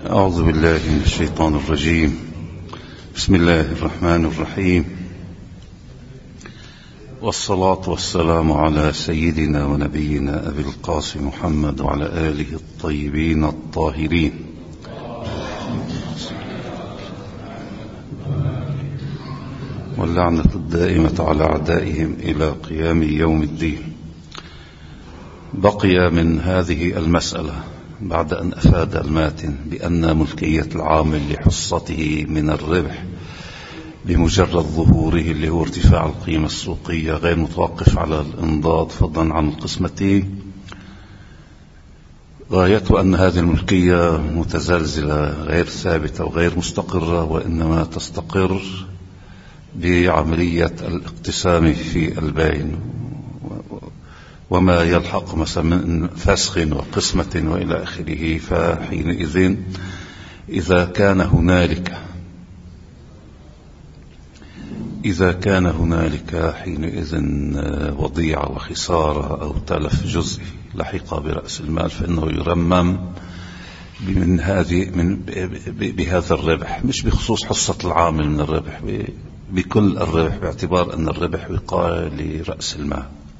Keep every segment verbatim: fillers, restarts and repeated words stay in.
أعوذ بالله من الشيطان الرجيم. بسم الله الرحمن الرحيم، والصلاة والسلام على سيدنا ونبينا أبي القاسم محمد وعلى آله الطيبين الطاهرين. واللعنة الدائمة على أعدائهم إلى قيام يوم الدين. بقي من هذه المسألة بعد أن أفاد الماتن بأن ملكية العامل لحصته من الربح بمجرد ظهوره اللي هو ارتفاع القيمة السوقية غير متوقف على الانضاد فضلا عن القسمتين، غايته أن هذه الملكية متزلزلة غير ثابتة وغير مستقرة، وإنما تستقر بعملية الاقتسام في البين وما يلحق مثلا من فسخ وقسمة وإلى آخره. فحينئذ إذا كان هنالك إذا كان هنالك حينئذ وضيعة وخسارة أو تلف جزئي لحق برأس المال، فإنه يرمم من هذه من بهذا الربح، مش بخصوص حصة العامل من الربح، بكل الربح، باعتبار أن الربح وقاية لرأس المال.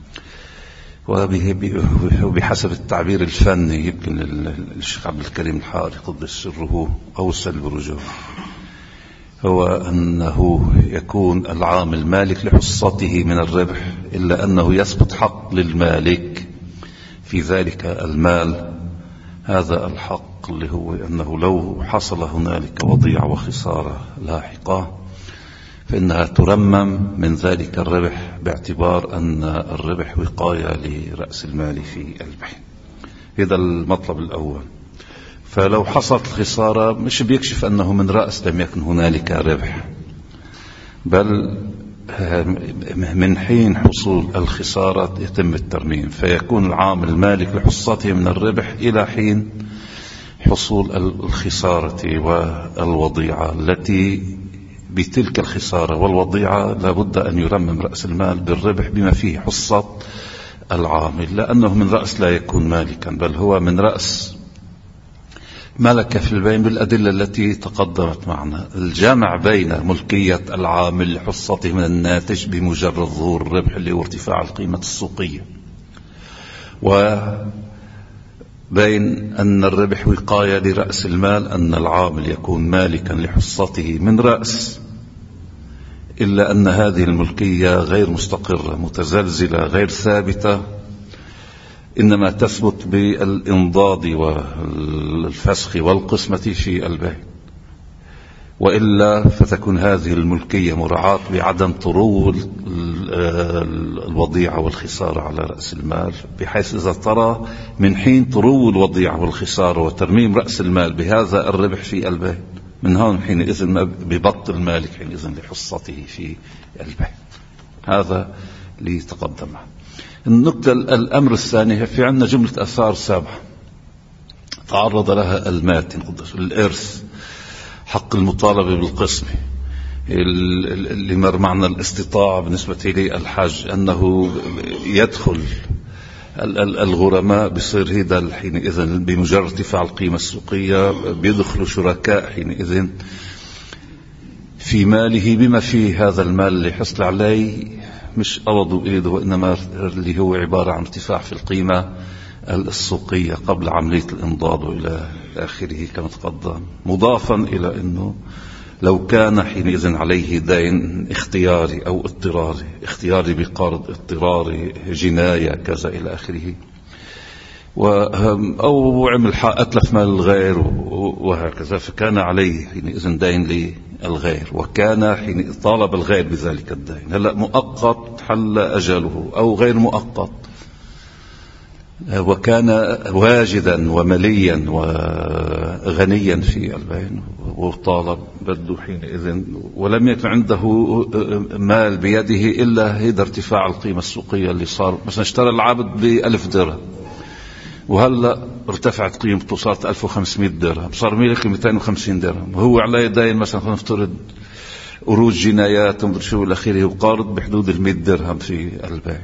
وبحسب التعبير الفني يمكن الشيخ عبد الكريم الحاري قدس سره أوصل برجوع، هو أنه يكون العامل مالك لحصته من الربح، إلا أنه يثبت حق للمالك في ذلك المال. هذا الحق اللي هو أنه لو حصل هنالك وضيعة وخسارة لاحقة فإنها ترمم من ذلك الربح، باعتبار أن الربح وقاية لرأس المال في البين. هذا المطلب الأول. فلو حصلت الخسارة مش بيكشف أنه من رأس لم يكن هنالك ربح، بل من حين حصول الخسارة يتم الترميم، فيكون العامل مالك لحصته من الربح إلى حين حصول الخسارة والوضيعة التي بتلك الخسارة والوضيعة لابد أن يرمم رأس المال بالربح بما فيه حصة العامل، لأنه من رأس لا يكون مالكا، بل هو من رأس ملك في البين بالأدلة التي تقدمت معنا. الجمع بين ملكية العامل لحصته من الناتج بمجرد ظهور الربح اللي هو ارتفاع القيمة السوقية، وبين أن الربح وقاية لرأس المال، أن العامل يكون مالكا لحصته من رأس، إلا أن هذه الملكية غير مستقرة متزلزلة غير ثابتة، إنما تثبت بالإنضاد والفسخ والقسمة في البين، وإلا فتكون هذه الملكية مراعاة بعدم طرو الوضيعة والخسارة على رأس المال، بحيث إذا ترى من حين طرو الوضيعة والخسارة وترميم رأس المال بهذا الربح في البين، من هون حينئذ ببطل المالك حينئذ لحصته في البين. هذا ليتقدم. النقطة الأمر الثاني، في عندنا جملة آثار سابعة تعرض لها الماتن قدس، الإرث، حق المطالبة بالقسم، اللي مر معنا الاستطاعة بالنسبة للحج، أنه يدخل الغرماء بصير هيدا حينئذ بمجرد ارتفاع القيمة السوقية بيدخلوا شركاء حينئذ في ماله بما فيه هذا المال اللي حصل عليه، مش قبضوا إيده، وإنما اللي هو عبارة عن ارتفاع في القيمة السوقية قبل عملية الإنضاد وإلى آخره كما تقدم، مضافا إلى أنه لو كان حينئذ عليه دين اختياري أو اضطراري، اختياري بقرض، اضطراري جناية كذا إلى آخره، أو عمل أتلف مال الغير وهكذا، فكان عليه حينئذ دين للغير، وكان حين طالب الغير بذلك الدين. هلأ مؤقت حل أجله أو غير مؤقت، وكان واجدا ومليا وغنيا في البين وطالب بده حينئذ، ولم يكن عنده مال بيده إلا هيدا ارتفاع القيمة السوقية اللي صار. مثلا اشترى العبد بألف درهم، وهلأ ارتفعت قيمته صارت ألف وخمسمائة درهم، صار ميلك مئتين وخمسين درهم، وهو عليه دين مثلا نفترض أروج جنايات ومدري شو الأخيره، وقارض بحدود المئة درهم في البيع،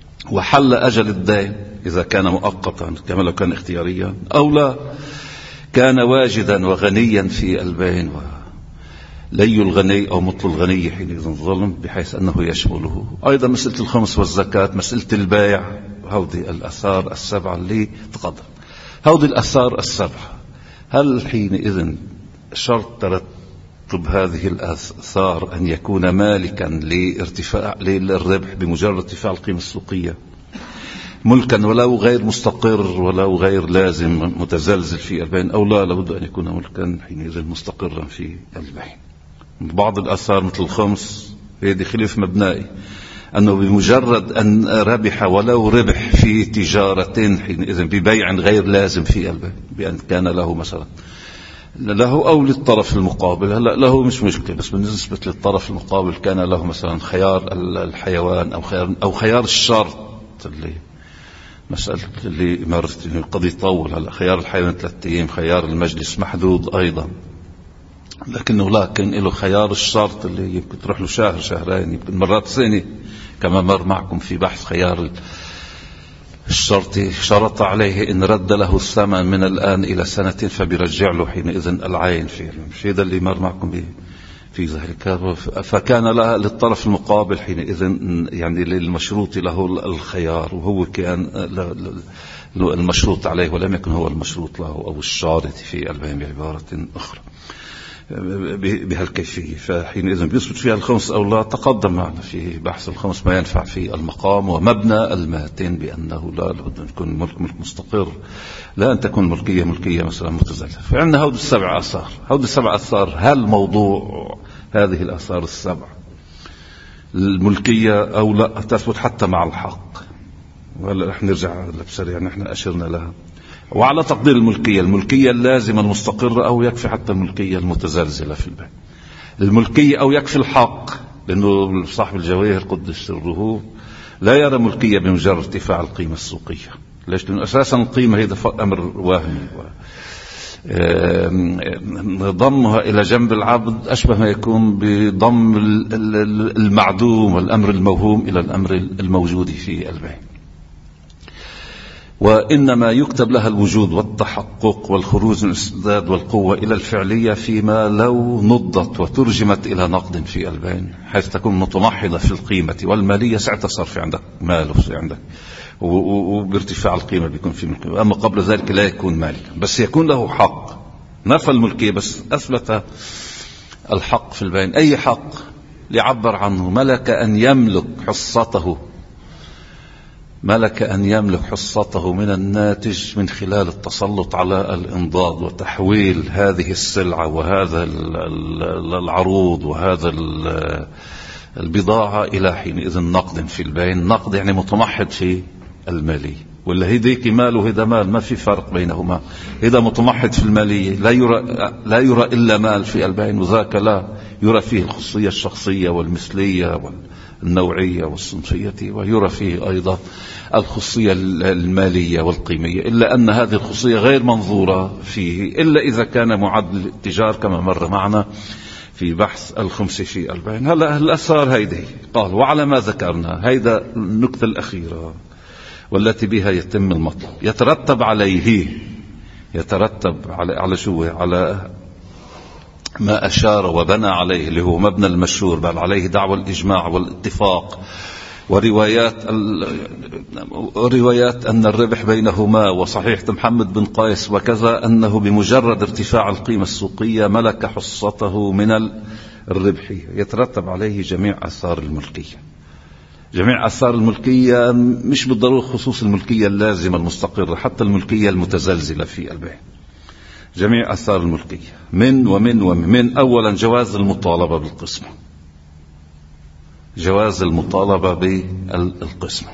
وحل أجل الدين إذا كان مؤقتا كما لو كان اختياريا، أو لا كان واجدا وغنيا في البين، لي الغني أو مطل الغني حينئذ ظلم، بحيث أنه يشمله. أيضا مسألة الخمس والزكاة، مسألة البيع، هذه الآثار السبعة اللي تقدم. هذه الآثار السبعة، هل حينئذ شرط ترتب هذه الآثار أن يكون مالكا لارتفاع للربح بمجرد ارتفاع القيمة السوقية، ملكا ولو غير مستقر ولو غير لازم متزلزل في البين، أو لا لابد أن يكون ملكا حينئذ مستقرا في البين؟ بعض الآثار مثل الخمس هذه خلاف مبنائي، أنه بمجرد أن ربح ولو ربح في تجارة حينئذ ببيع غير لازم في البين، بأن كان له مثلا له أو للطرف المقابل، هلا له مش مشكلة، بس بالنسبة للطرف المقابل كان له مثلا خيار الحيوان أو خيار أو خيار الشرط، اللي مسألة اللي مرت قد يطول. هلا خيار الحيوان ثلاثة أيام، خيار المجلس محدود أيضا، لكنه لكن له خيار الشرط اللي يمكن تروح له شهر شهرين يمكن مرات سنة، كما مر معكم في بحث خيار الشرطي، شرط عليه إن رد له الثمن من الآن إلى سنتين فبيرجع له حينئذ العين فيه، مش هذا اللي مر معكم في ذلك. فكان لها للطرف المقابل حينئذ يعني للمشروط له الخيار، وهو كان المشروط عليه ولم يكن هو المشروط له أو الشارط في البين بعبارة أخرى بهالكيفية. فحينئذ بيثبت فيها الخمس أو لا. تقدم معنا في بحث الخمس ما ينفع في المقام ومبنى الماتين بأنه لا لابد أن يكون ملك ملك مستقر، لا أن تكون ملكية ملكية مثلا متزلزلة. فعندنا هود السبع آثار. هود السبع آثار، هل موضوع هذه الآثار السبع الملكية أو لا تثبت حتى مع الحق؟ ولا رح نرجع بسريع، نحن أشرنا لها. وعلى تقدير الملكية، الملكية اللازمة المستقرة أو يكفي حتى الملكية المتزلزلة في البيت، الملكية أو يكفي الحق، لأنه صاحب الجواهر قدس سره لا يرى ملكية بمجرد ارتفاع القيمة السوقية. ليش؟ لأنه أساسا القيمة هي أمر وهمي، ضمها إلى جنب العبد أشبه ما يكون بضم المعدوم والأمر الموهوم إلى الأمر الموجود في البيت. وإنما يكتب لها الوجود والتحقق والخروج من الاستعداد والقوة إلى الفعلية فيما لو نضت وترجمت إلى نقد في البين، حيث تكون متمحضة في القيمة والمالية، ساعتها صار في عندك مال وفي عندك وبارتفاع القيمة بيكون في ملكية. أما قبل ذلك لا يكون مالكا، بس يكون له حق. نفى الملكية بس أثبت الحق في البين. أي حق ليعبر عنه؟ ملك أن يملك حصته، ملك أن يملك حصته من الناتج من خلال التسلط على الإنضاد وتحويل هذه السلعة وهذا العروض وهذا البضاعة إلى حينئذ نقد في البين. نقد يعني متمحض في المالية، ولا هيديك مال وهذا مال، ما في فرق بينهما. هذا متمحض في المالية، لا يرى لا يرى إلا مال في البين، وذاك لا يرى فيه الخصوصية الشخصية والمثلية والنوعية والصنفية، ويرى فيه أيضا الخصوصية المالية والقيمية، إلا أن هذه الخصوصية غير منظورة فيه إلا إذا كان معد للاتجار كما مر معنا في بحث الخمس في البين. هلا الأسرار هيدي قال. وعلى ما ذكرنا، هيدا النكتة الأخيرة والتي بها يتم المطلب، يترتب عليه يترتب على على شو؟ على ما أشار وبنى عليه اللي هو مبنى المشهور، بل عليه دعوى الإجماع والاتفاق وروايات روايات أن الربح بينهما وصحيح محمد بن قيس وكذا، أنه بمجرد ارتفاع القيمة السوقية ملك حصته من الربحية. يترتب عليه جميع آثار الملكية. جميع آثار الملكية مش بالضرورة خصوص الملكية اللازمة المستقرة، حتى الملكية المتزلزلة في البيع. جميع آثار الملكية من ومن ومن من أولا جواز المطالبة بالقسمة، جواز المطالبة بالقسمة.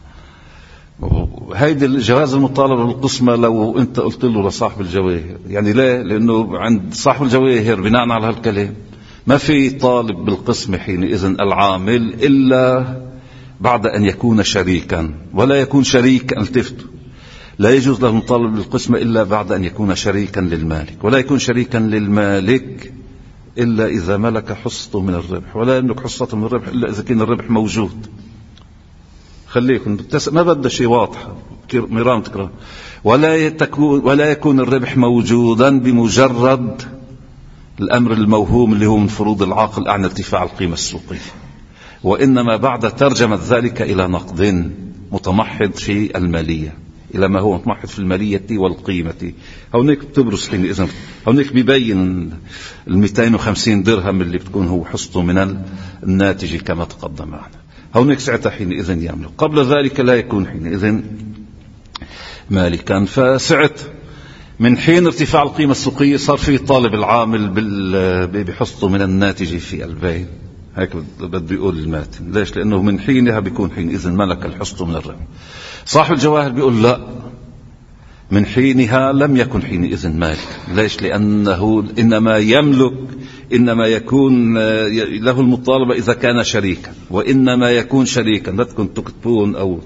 هيدي الجواز المطالبة بالقسمة لو أنت قلت له لصاحب الجواهر، يعني ليه؟ لأنه عند صاحب الجواهر بناء على هالكلام ما في طالب بالقسمة حينئذ العامل إلا بعد أن يكون شريكا، ولا يكون شريكا. التفتوا، لا يجوز له المطالب بالقسمة إلا بعد أن يكون شريكا للمالك، ولا يكون شريكا للمالك إلا إذا ملك حصته من الربح، ولا يملك حصته من الربح إلا إذا كان الربح موجود. خليكم ما بدأ شيء واضح مرام تكرار. ولا يكون ولا يكون الربح موجودا بمجرد الأمر الموهوم اللي هو من فروض العاقل أعني ارتفاع القيمة السوقية، وإنما بعد ترجمة ذلك إلى نقد متمحض في المالية، إلى ما هو متمحض في المالية والقيمة. هونيك بتبرز حينئذ، هونيك بيبين المئتين وخمسين درهم اللي بتكون هو حصته من الناتج كما تقدم معنا. هونيك ساعتها حينئذ يملك، قبل ذلك لا يكون حينئذ مالكا. فسعت من حين ارتفاع القيمة السوقية صار في طالب العامل بحصته من الناتج في البيع، هيك بده يقول الماتن. ليش؟ لأنه من حينها بيكون حينئذ ملك الحصة من الربح. صاحب الجواهر بيقول لا، من حينها لم يكن حينئذ مالك. ليش؟ لأنه إنما يملك، إنما يكون له المطالبة إذا كان شريكا، وإنما يكون شريكا، لا تكون تكتبون أو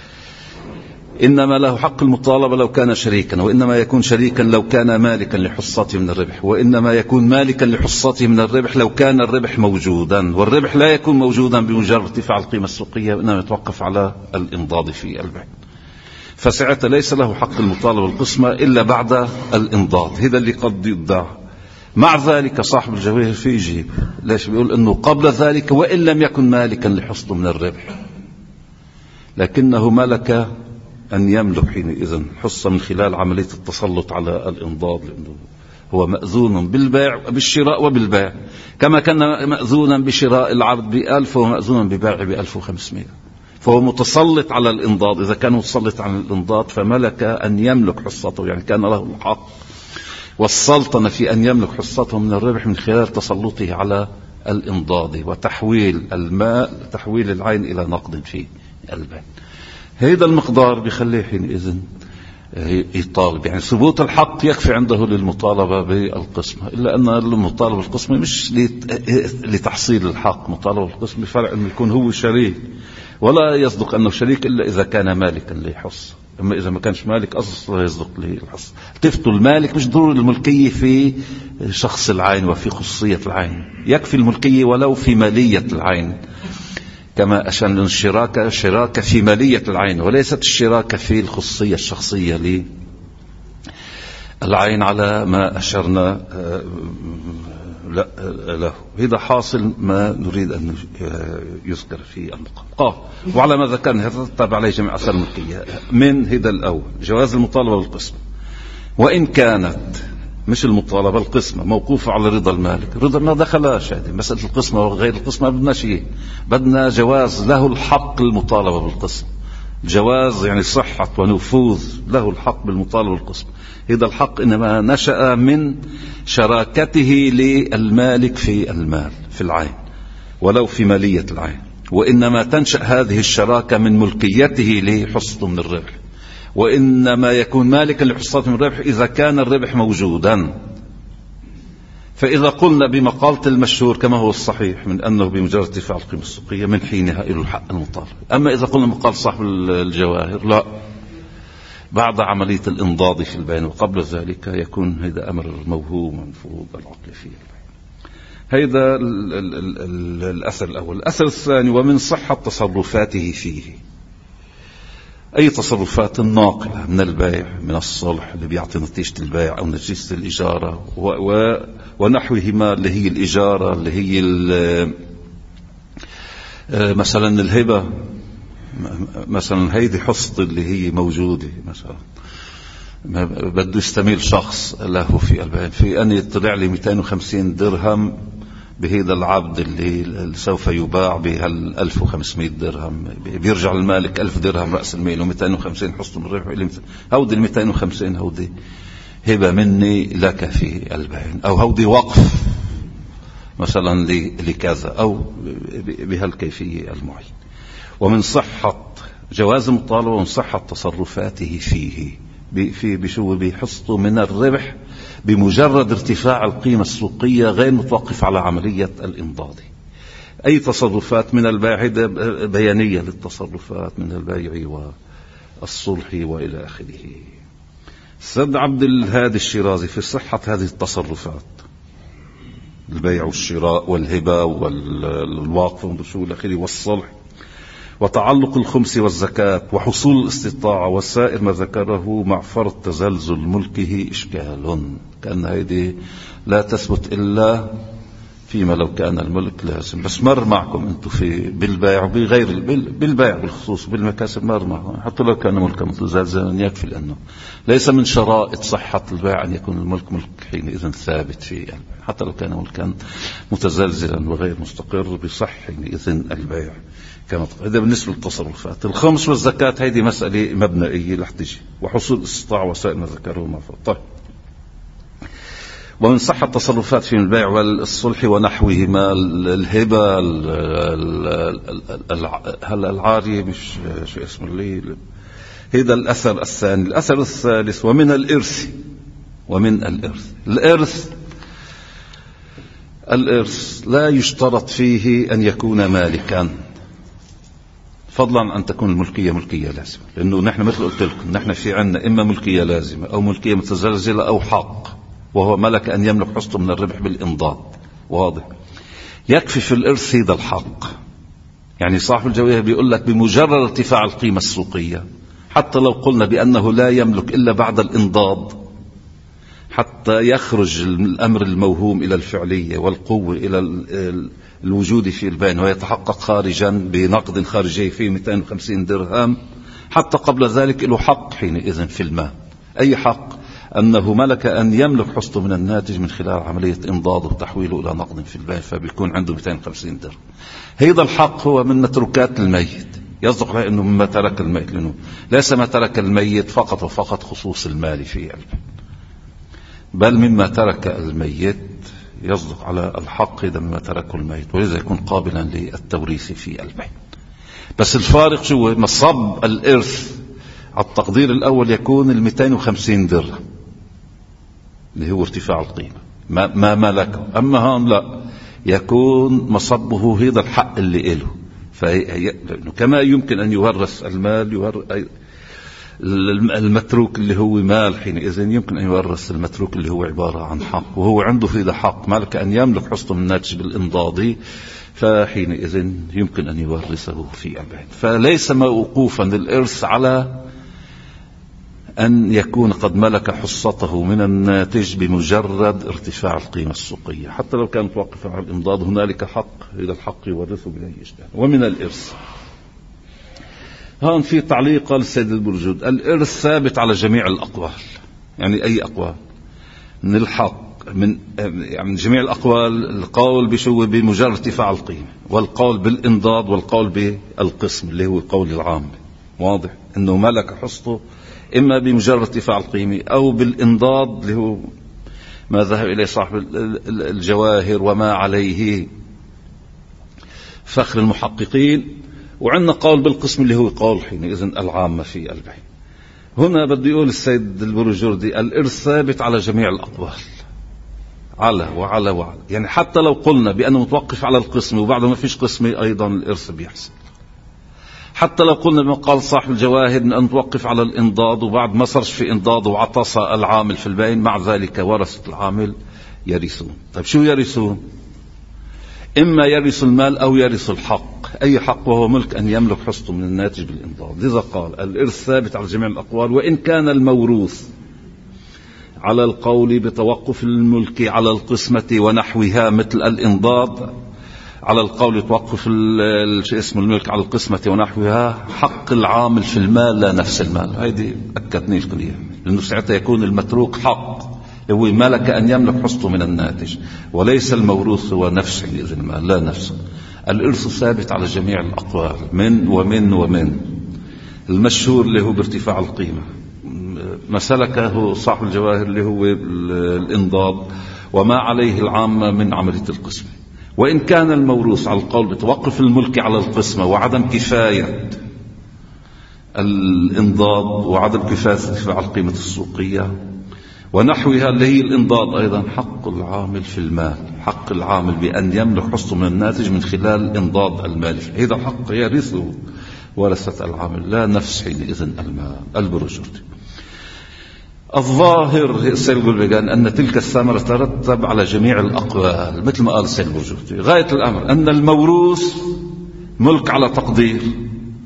إنما له حق المطالبة لو كان شريكا، وإنما يكون شريكا لو كان مالكا لحصته من الربح، وإنما يكون مالكا لحصته من الربح لو كان الربح موجودا. والربح لا يكون موجودا بمجرد ارتفاع القيمة السوقية، وإنما يتوقف على الإنضاد في البيع. فساعتها ليس له حق المطالبة بالقسمة إلا بعد الإنضاد. هذا اللي قد يدعى. مع ذلك صاحب الجواهر في يجيب. ليش؟ بيقول إنه قبل ذلك وإن لم يكن مالكا لحصته من الربح، لكنه ملك أن يملك حينئذ حصة من خلال عملية التسلط على الإنضاد، لأنه هو مأذون بالبيع بالشراء وبالبيع، كما كان مأذونا بشراء العبد بألف فهو مأذونا ببيعه بألف وخمسمائة. فهو متسلط على الإنضاد. إذا كان متسلط على الإنضاد فملك أن يملك حصته، يعني كان له الحق والسلطنة في أن يملك حصته من الربح من خلال تسلطه على الإنضاد وتحويل المال، تحويل العين إلى نقد في البيع. هذا المقدار بيخليه حينئذ يطالب. يعني ثبوت الحق يكفي عنده للمطالبة بالقسمة، إلا أن المطالبة بالقسمة مش لتحصيل الحق. مطالبة بالقسمة بفرق أنه يكون هو شريك، ولا يصدق أنه شريك إلا إذا كان مالكا لحصة. أما إذا ما كانش مالك أصلا يصدق للحصة. تفتوا المالك مش ضروري الملكية في شخص العين وفي خصوصية العين، يكفي الملكية ولو في مالية العين، كما أشان الشراكة شراكة في مالية العين وليست الشراكة في الخصوصية الشخصية للعين على ما أشرنا له. هذا حاصل ما نريد أن يذكر في المقام. وعلى ما ذكرنا هذا تابع عليه جميع أصل الملكية. من هذا الأول جواز المطالبة بالقسم، وإن كانت مش المطالبة القسمة موقوفة على رضا المالك. رضا ما دخلش هذه مسألة القسمة وغير القسمة، بدنا شيء، بدنا جواز له الحق المطالبة بالقسم. جواز يعني صحة ونفوذ له الحق بالمطالبة بالقسم. هذا الحق إنما نشأ من شراكته للمالك في المال في العين ولو في مالية العين، وإنما تنشأ هذه الشراكة من ملكيته لحصته من الربح، وإنما يكون مالكا لحصته من الربح إذا كان الربح موجودا. فإذا قلنا بمقالة المشهور كما هو الصحيح من أنه بمجرد ارتفاع القيمة السوقية من حينها إلى الحق المطالب. أما إذا قلنا مقال صاحب الجواهر لا، بعد عملية الإنضاد في البيان وقبل ذلك يكون هذا أمر موهوم من فروض العقل فيه. هذا الأثر الأول. الأثر الثاني ومن صحة تصرفاته فيه، أي تصرفات ناقلة من البيع، من الصلح اللي بيعطي نتيجة البيع أو نتيجة الإجارة ونحوهما اللي هي الإجارة، اللي هي مثلا الهبة، مثلا هيدي حصة اللي هي موجودة، مثلا بده يستميل شخص له في البيع في أن يطلع لي مئتين وخمسين درهم بهذا العبد اللي سوف يباع بهال ألف وخمسمائة درهم، بيرجع المالك ألف درهم رأس المال ومئتين وخمسين حصة من الربح. هودي المئتين وخمسين هودي هبة مني لك في البيع، أو هودي وقف مثلا لكذا، أو بهالكيفية المعين. ومن صحة جواز المطالبة ومن صحة تصرفاته فيه في بشو بحصته من الربح بمجرد ارتفاع القيمة السوقية غير متوقف على عملية الإنضاد. أي تصرفات من البيع بيانية للتصرفات من البيع والصلح وإلى آخره. سد عبد الهادي الشيرازي في صحة هذه التصرفات، البيع والشراء والهبة والواقف والشو إلى آخره والصلح وتعلق الخمس والزكاة وحصول الاستطاعة وسائر ما ذكره مع فرض تزلزل ملكه إشكال، كأن هذه لا تثبت إلا فيما لو كان الملك لازم. بس مر معكم أنتم في بالبيع وبغير بالبيع بالخصوص بالمكاسب، مر معكم حتى لو كان ملكا متزلزلا يكفي، لأنه ليس من شرائط صحة البيع أن يكون الملك ملك حينئذ ثابت في البيع، حتى لو كان ملكا متزلزلا وغير مستقر بصح حينئذ البيع كما. هذا بالنسبة للتصرفات. الخمس والزكاة هذه مسألة مبنائية رح تجي، وحصول الاستطاعة وسائل ما ذكره ما فوق. طيب، ومن صح التصرفات في البيع والصلح ونحوهما الهبة العارية، مش شو اسمه اللي هذا الأثر الثاني. الأثر الثالث ومن الإرث، ومن الإرث الإرث الإرث لا يشترط فيه أن يكون مالكا، فضلا عن أن تكون الملكية ملكية لازمة، لأنه نحن مثل قلت لكم نحن في عنا إما ملكية لازمة أو ملكية متزلزلة أو حق، وهو ملك أن يملك حصته من الربح بالإنضاد. واضح؟ يكفي في الإرث هذا الحق. يعني صاحب الجواهر بيقول لك بمجرد ارتفاع القيمة السوقية، حتى لو قلنا بأنه لا يملك إلا بعد الإنضاد، حتى يخرج الأمر الموهوم إلى الفعلية والقوة إلى الوجود في البين، ويتحقق خارجا بنقد خارجي فيه مئتين وخمسين درهم، حتى قبل ذلك له حق حينئذ في المال. أي حق؟ أنه ملك أن يملك حصته من الناتج من خلال عملية إنضاده وتحويله إلى نقد في البيع، فبيكون عنده مئتين وخمسين درهم. هذا الحق هو من متروكات الميت، يصدق عليه أنه مما ترك الميت، لأنه ليس ما ترك الميت فقط وفقط خصوص المال في البيع، بل مما ترك الميت يصدق على الحق إذا مما تركه الميت، ولذا يكون قابلا للتوريث في البيع. بس الفارق شو؟ مصب الإرث على التقدير الأول يكون المئتين وخمسين درهم اللي هو ارتفاع القيمة ما, ما ملكه. أما هون لا، يكون مصبه هذا الحق اللي إله. فكما يمكن أن يورث المال يورث المتروك اللي هو مال، حينئذ يمكن أن يورث المتروك اللي هو عبارة عن حق، وهو عنده في ذا حق مالك أن يملك حصته من الناتج بالإنضاض، فحينئذ يمكن أن يورثه في البيع. فليس موقوفا الإرث على أن يكون قد ملك حصته من الناتج بمجرد ارتفاع القيمة السوقية، حتى لو كان متوقفا على الإنضاد هنالك حق، إذا الحق يورثه بلا إشكال. ومن الإرث هون في تعليق للسيد البرجود، الإرث ثابت على جميع الأقوال. يعني أي أقوال؟ من الحق، من يعني جميع الأقوال، القول بشو بمجرد ارتفاع القيمة، والقول بالإنضاد، والقول بالقسم اللي هو القول العام. واضح أنه ملك حصته إما بمجرد ارتفاع القيمة أو بالإنضاد اللي هو ما ذهب إليه صاحب الجواهر وما عليه فخر المحققين. وعندنا قول بالقسم اللي هو قول حينئذ العامة في البيع. هنا بدي يقول السيد البروجردي الإرث ثابت على جميع الأقوال، على وعلى وعلى. يعني حتى لو قلنا بأنه متوقف على القسم وبعد ما فيش قسمة أيضا الإرث بيحصل. حتى لو قلنا بما قال صاحب الجواهر أن نتوقف على الإنضاد وبعد ما صرش في إنضاد وعطس العامل في البين، مع ذلك ورثة العامل يرثون. طيب شو يرثون؟ إما يرث المال أو يرث الحق. أي حق؟ وهو ملك أن يملك حصته من الناتج بالإنضاد. لذا قال الإرث ثابت على جميع الأقوال، وإن كان الموروث على القول بتوقف الملك على القسمة ونحوها مثل الإنضاد، على القول يتوقف اسم الملك على القسمة ونحوها، حق العامل في المال لا نفس المال. هذه أكدني القضية، لأنه ساعتها يكون المتروك حق هو ملك أن يملك حصته من الناتج، وليس الموروث هو نفس المال لا نفسه. الإرث ثابت على جميع الأقوال، من ومن ومن. المشهور اللي هو بارتفاع القيمة، ما سلكه صاحب الجواهر اللي هو الإنضاد، وما عليه العامة من عملية القسمة. وإن كان الموروث على القول بتوقف الملك على القسمة وعدم كفاية الإنضاد وعدم كفاية ارتفاع القيمة السوقية ونحوها اللي هي الإنضاد، أيضا حق العامل في المال، حق العامل بأن يملك حصته من الناتج من خلال إنضاد المال، هذا حق يرثه ورثة العامل لا نفس حينئذ المال. البروجردي الظاهر سيد البرجان أن تلك الثمرة ترتب على جميع الأقوال، مثل ما قال سيد البرجردي غاية الأمر أن الموروث ملك على تقدير،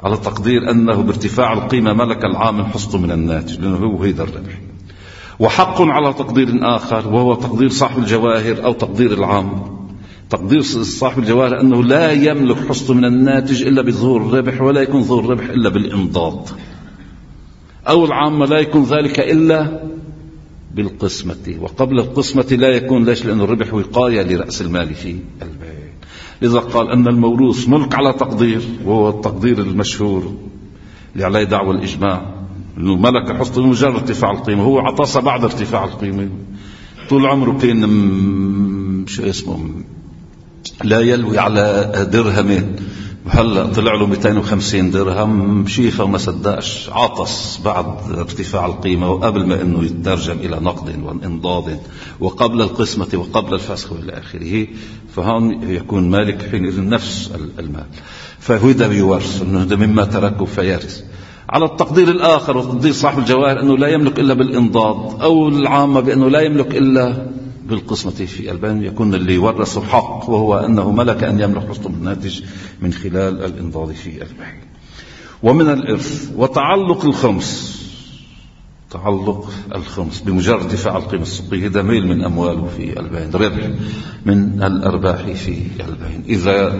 على تقدير أنه بارتفاع القيمة ملك العامل حصته من الناتج، لأنه هو هيدا الربح. وحق على تقدير آخر وهو تقدير صاحب الجواهر أو تقدير العام. تقدير صاحب الجواهر أنه لا يملك حصته من الناتج إلا بظهور الربح، ولا يكون ظهور الربح إلا بالإنضاد. أو العامة لا يكون ذلك إلا بالقسمة، وقبل القسمة لا يكون. ليش؟ لأن الربح وقاية لرأس المال في البيع. لذا قال أن الموروث ملك على تقدير، وهو التقدير المشهور اللي عليه دعوى الإجماع، أنه ملك حصته بمجرد ارتفاع القيمة. هو عطاسة بعد ارتفاع القيمة، طول عمره كان شو اسمه لا يلوي على درهمين، هلا طلع له مئتين وخمسين درهم، شيخه وما صدقش، عطس بعد ارتفاع القيمة وقبل ما انه يترجم الى نقد وانضاد وقبل القسمة وقبل الفسخ والى اخره. فهون يكون مالك حينئذ نفس المال، فهذا بيورث انه ده مما تركه فيرث. على التقدير الاخر وتقدير صاحب الجواهر انه لا يملك الا بالانضاد، او العامة بانه لا يملك الا بالقسمة في البين، يكون اللي ورثه حق، وهو أنه ملك أن يملك حصته الناتج من خلال الإنضاد في البيع. ومن الإرث وتعلق الخمس، تعلق الخمس بمجرد ارتفاع القيمة السوقية، ده ميل من أمواله في البين، ربح من الأرباح في البين. إذا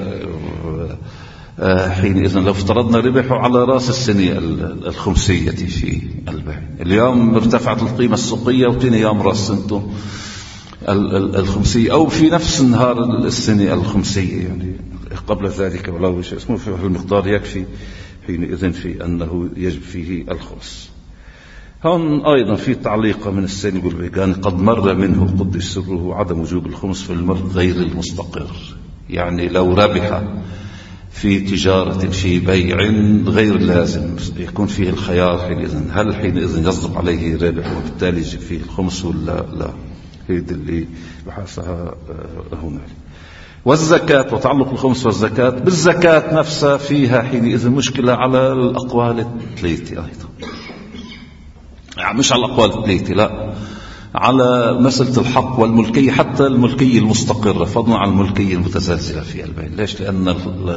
حينئذ لو افترضنا ربحه على رأس السنة الخمسية في البين، اليوم ارتفعت القيمة السوقية وتاني يوم رأس سنته الخمسية، أو في نفس النهار السنة الخمسية، يعني قبل ذلك ولو شيء اسمه في المقدار يكفي حينئذ في أنه يجب فيه الخمس. هون أيضا في تعليق من السيد يقول بيقان قد مر منه قدس سره عدم وجوب الخمس في الملك غير المستقر. يعني لو ربح في تجارة في بيع غير لازم يكون فيه الخيار حينئذ، هل حينئذ يصدق عليه ربح وبالتالي يجب فيه الخمس ولا لا؟ هيد اللي بحثها هنا. والزكاة وتعلق الخمس والزكاة، بالزكاة نفسها فيها حينئذ مشكلة على الأقوال الثلاثة أيضا، يعني مش على الأقوال الثلاثة، لا، على مسألة الحق والملكية، حتى الملكية المستقرة فضلا عن الملكية المتزلزلة في البين. ليش؟ لأن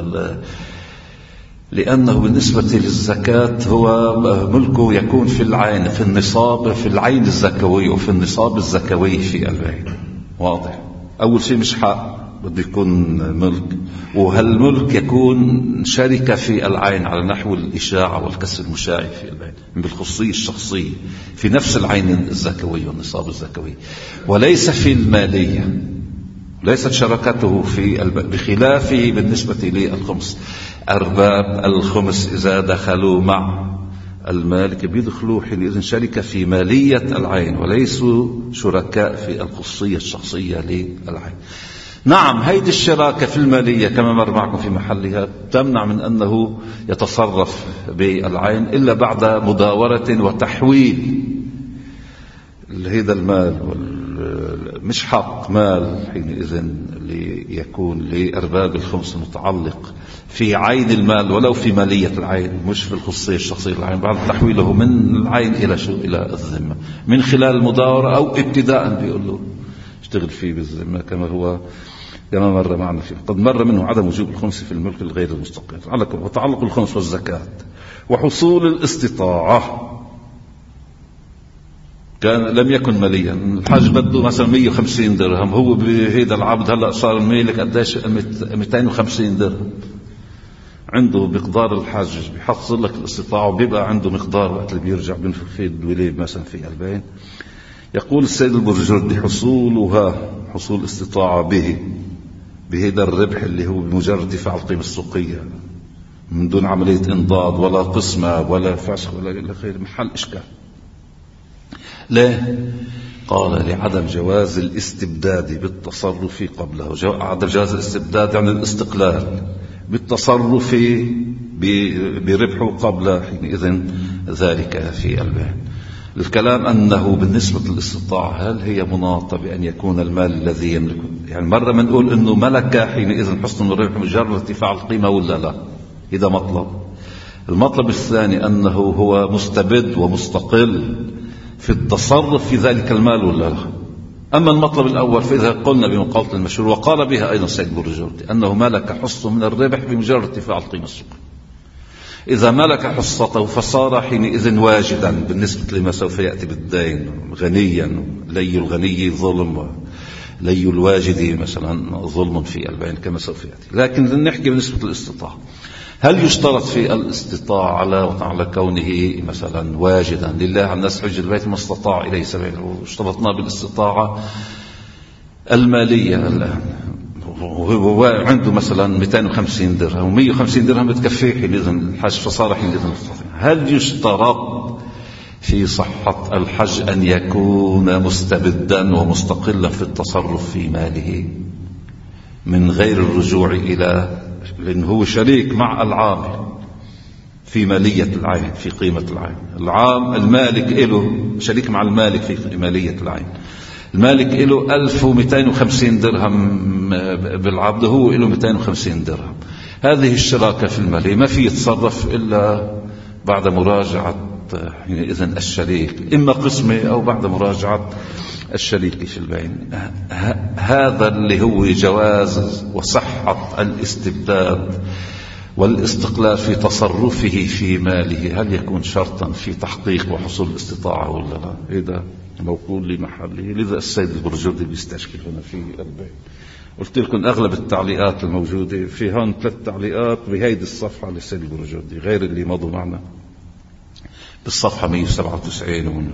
لأنه بالنسبة للزكاة هو ملكه يكون في العين، في النصاب، في العين الزكوي وفي النصاب الزكوي في البيع. واضح؟ أول شيء مش حق، بده يكون ملك، وهالملك يكون شركة في العين على نحو الإشاعة والكسر المشاع في البيع بالخصوصية الشخصية في نفس العين الزكوي والنصاب الزكوي، وليس في المالية، ليست شركته في الب... بخلافه بالنسبة للخمس. أرباب الخمس إذا دخلوا مع المالك بيدخلوا حينئذ شركة في مالية العين، وليسوا شركاء في الخصوصية الشخصية للعين. نعم، هيدي الشراكة في المالية كما مر معكم في محلها تمنع من أنه يتصرف بالعين إلا بعد مداورة وتحويل هذا المال، مش حق مال حينئذ ليكون لأرباب الخمس المتعلق في عين المال ولو في مالية العين، مش في الخصوصية الشخصية للعين، بعد تحويله من العين إلى شو إلى الذمة من خلال المداورة أو ابتداء بيقول له اشتغل فيه بالذمة، كما هو كما مر معنا فيه. قد مر منه عدم وجوب الخمس في الملك الغير المستقر. وتعلق الخمس والزكاة وحصول الاستطاعة، كان لم يكن ماليا، الحاج بده مثلا مية وخمسين درهم، هو بهذا العبد هلا صار المالك قديش مئتين وخمسين درهم، عنده مقدار الحاج بيحصل لك الاستطاعة وبيبقى عنده مقدار وقت اللي بيرجع بينفق الوليد مثلا في البين. يقول السيد البرجردي حصولها حصول استطاعة به بهذا الربح اللي هو بمجرد ارتفاع القيمة السوقية من دون عملية انضاد ولا قسمة ولا فسخ ولا إلى خير، محل إشكال. ليه؟ قال لعدم جواز الاستبداد بالتصرف قبله. عدم جواز الاستبداد يعني الاستقلال بالتصرف بربحه قبل حينئذ ذلك في البيع. الكلام أنه بالنسبة للاستطاعة هل هي مناطة بأن يكون المال الذي يملكه، يعني مرة ما نقول أنه ملك حينئذ حسن الربح مجرد ارتفاع القيمة ولا لا، إذا مطلب. المطلب الثاني أنه هو مستبد ومستقل في التصرف في ذلك المال ولا لا. أما المطلب الأول فإذا قلنا بمقالة المشهور وقال بها أيضا السيد برجردي أنه ملك حصه من الربح بمجرد ارتفاع القيمة السوقية، إذا ملك حصته فصار حينئذ واجدا بالنسبة لما سوف يأتي بالدين، غنيا. لي الغني ظلم، لي الواجد مثلا ظلم في البين كما سوف يأتي. لكن نحكي بالنسبة للاستطاعة، هل يشترط في الاستطاعة على على كونه مثلا واجدا؟ لله على الناس حج البيت ما استطاع إليه سبيلا، واشترطنا بالاستطاعة المالية الآن، وهو عنده مثلا مئتين وخمسين درهم ومئة وخمسين درهم بتكفيه حينئذ الحج، فصار حينئذ مستطيع. هل يشترط في صحة الحج أن يكون مستبدا ومستقلا في التصرف في ماله من غير الرجوع إلى، لأنه هو شريك مع العامل في مالية العين، في قيمة العين. العام المالك له شريك مع المالك في مالية العين. المالك له ألف ومئتين وخمسين درهم بالعبد، هو له مئتين وخمسين درهم. هذه الشراكة في المالية ما في يتصرف إلا بعد مراجعة إذن الشريك، إما قسمة أو بعد مراجعة الشريك في البين. هذا اللي هو جواز وصحة الاستبداد والاستقلال في تصرفه في ماله، هل يكون شرطا في تحقيق وحصول الاستطاعة ولا لا؟ هذا موقول لمحله. لذا السيد البرجردي بيستشكل هنا في البين. قلت لكم أغلب التعليقات الموجودة في هون ثلاث تعليقات بهيدي الصفحة للسيد البرجردي غير اللي مضوا معنا بالصفحة مئة وسبعة وتسعين.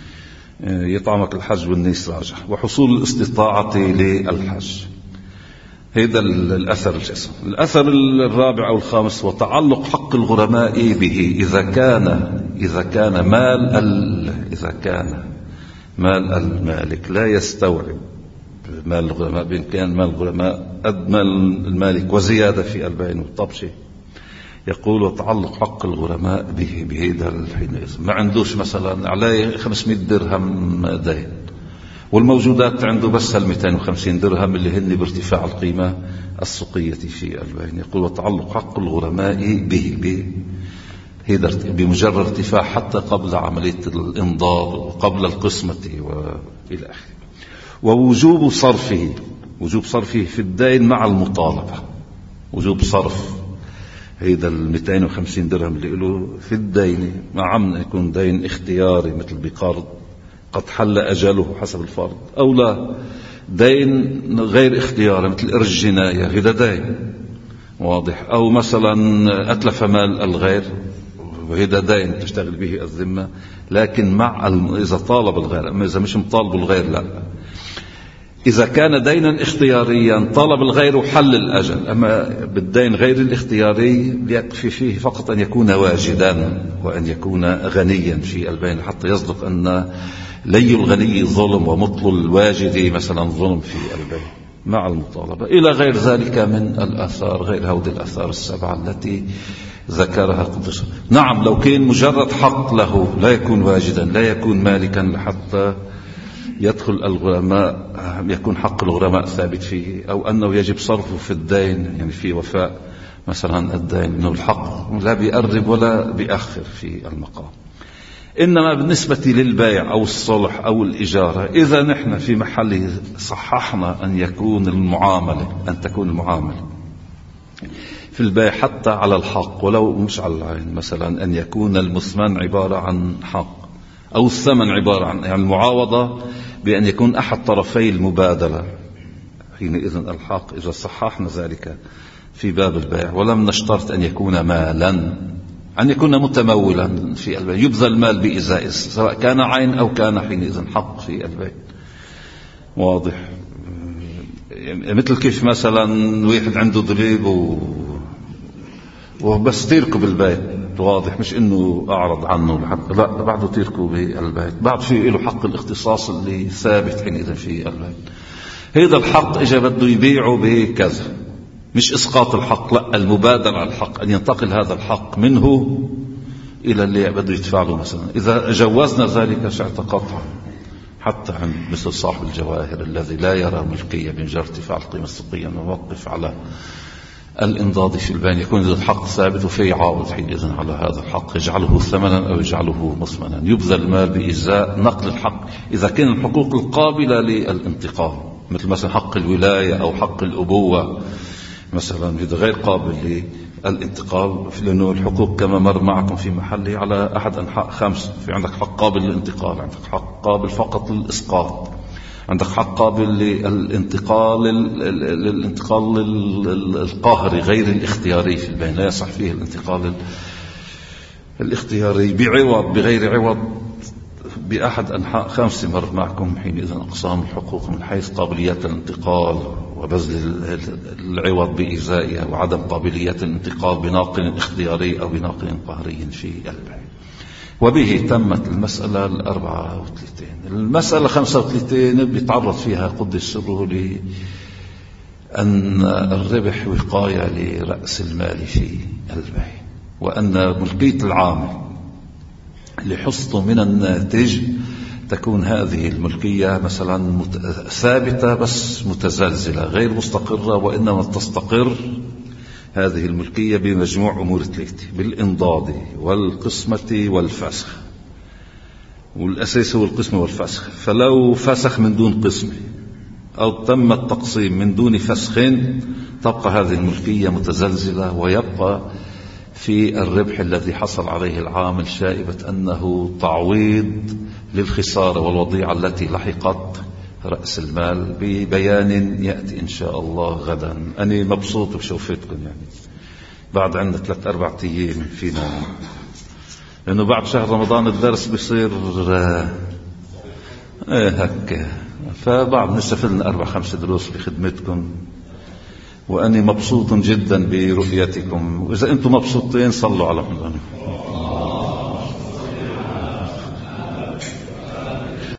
يطعمك الحج والنيس راجح وحصول الاستطاعة للحج. هذا الأثر الجسم. الأثر الرابع أو الخامس وتعلق حق الغرماء به إذا كان إذا كان مال ال إذا كان مال المالك لا يستوعب مال الغرماء، بإن كان مال الغرماء قد مال المالك وزيادة في البين والطبشة. يقول وتعلق حق الغرماء به بهذا الحينئذ. ما عندوش مثلا عليه خمسمائة درهم دين والموجودات عنده بس هال مئتين وخمسين درهم اللي هن بارتفاع القيمة السوقية في البين. يقول وتعلق حق الغرماء به به هذا بمجرد ارتفاع حتى قبل عملية الإنضاد وقبل القسمة وإلى آخره. ووجوب صرفه وجوب صرفه في الدين مع المطالبة. وجوب صرف هيدا ال مئتين وخمسين درهم اللي له في الدين، مع أن يكون دين اختياري مثل بقرض قد حل أجله حسب الفرض، أو لا دين غير اختياري مثل إرج جناية، هذا دين واضح، أو مثلا أتلف مال الغير وهذا دين تشتغل به الذمة، لكن مع إذا طالب الغير. أما إذا مش مطالب الغير لا. إذا كان دينا اختياريا طالب الغير حل الأجل. أما بالدين غير الاختياري يكفي فيه فقط أن يكون واجدا وأن يكون غنيا في البين حتى يصدق أن لي الغني ظلم ومطل الواجد مثلا ظلم في البين مع المطالبة. إلى غير ذلك من الآثار، غير هذه الآثار السبعة التي ذكرها قدس. نعم لو كان مجرد حق له لا يكون واجدا، لا يكون مالكا لحتى يدخل الغرماء، يكون حق الغرماء ثابت فيه، أو أنه يجب صرفه في الدين، يعني في وفاء مثلا الدين، أنه الحق لا بيقرب ولا بيأخر في المقام. إنما بالنسبة للبيع أو الصلح أو الإجارة، إذا نحن في محله صححنا أن يكون المعاملة أن تكون المعاملة في البيع حتى على الحق ولو مش على العين، مثلا أن يكون المثمن عبارة عن حق أو الثمن عبارة عن يعني المعاوضة بأن يكون أحد طرفي المبادلة، حينئذ الحق إذا صححنا ذلك في باب البيع ولم نشترط أن يكون مالا، أن يكون متمولا في البيع يبذل مال بإزاء سواء كان عين أو كان حينئذ حق في البيع واضح. مثل كيف مثلا واحد عنده ضريب و... وبس تركه بالبيت واضح، مش انه اعرض عنه لحد لا بعده تركه بالبيت، بعد في له حق الاختصاص اللي ثابت حينئذ في البيت. هذا الحق اجى بده يبيعه بكذا، مش اسقاط الحق، لا المبادرة على الحق، ان ينتقل هذا الحق منه الى اللي بده يدفع له مثلا. اذا جوزنا ذلك شرط قطع حتى عند مثل صاحب الجواهر الذي لا يرى ملكية بمجرد ارتفاع القيمة السوقية، نوقف على الانضاد في البين، يكون الحق ثابت وفي يعاوض حينئذ على هذا الحق، يجعله ثمنا أو يجعله مثمنا، يبذل المال بإزاء نقل الحق إذا كان الحقوق القابلة للانتقال، مثل مثلا حق الولاية أو حق الأبوة مثلا، هذا غير قابل الانتقال، لأنه الحقوق كما مر معكم في محله على أحد أنحاء خمس. في عندك حق قابل للانتقال، عندك حق قابل فقط للإسقاط، عندك حق قابل للانتقال للانتقال القاهري غير الاختياري في البين، لا يصح فيه الانتقال الاختياري بعوض بغير عوض بأحد أنحاء خمسة مر معكم حينئذ أقسام الحقوق من حيث قابليات الانتقال وبذل العوض بإزائها، وعدم قابليات الانتقال بناقل اختياري أو بناقل قهري في البيع. وبه تمت المسألة الأربعة وثلاثين. المسألة خمسة وثلاثين بيتعرض فيها قدس سره لأن الربح وقاية لرأس المال في البيع، وأن ملكية العامل لحصته من الناتج تكون هذه الملكية مثلا ثابتة بس متزلزلة غير مستقرة، وإنما تستقر هذه الملكية بمجموع أمور ثلاثة: بالإنضاض والقسمة والفسخ. والأساس هو القسمة والفسخ. فلو فسخ من دون قسمة أو تم التقسيم من دون فسخ تبقى هذه الملكية متزلزلة، ويبقى في الربح الذي حصل عليه العامل شائبة أنه تعويض للخسارة والوضيعة التي لحقت رأس المال، ببيان يأتي إن شاء الله غدا. أنا مبسوط بشوفتكم، يعني بعد عندنا ثلاث أربع أيام فينا، لأنه بعد شهر رمضان الدرس بيصير ايه هك، فبعد نستفيد لنا أربع خمس دروس بخدمتكم، وأني مبسوط جدا برؤيتكم. وإذا أنتم مبسوطين صلوا على محمد.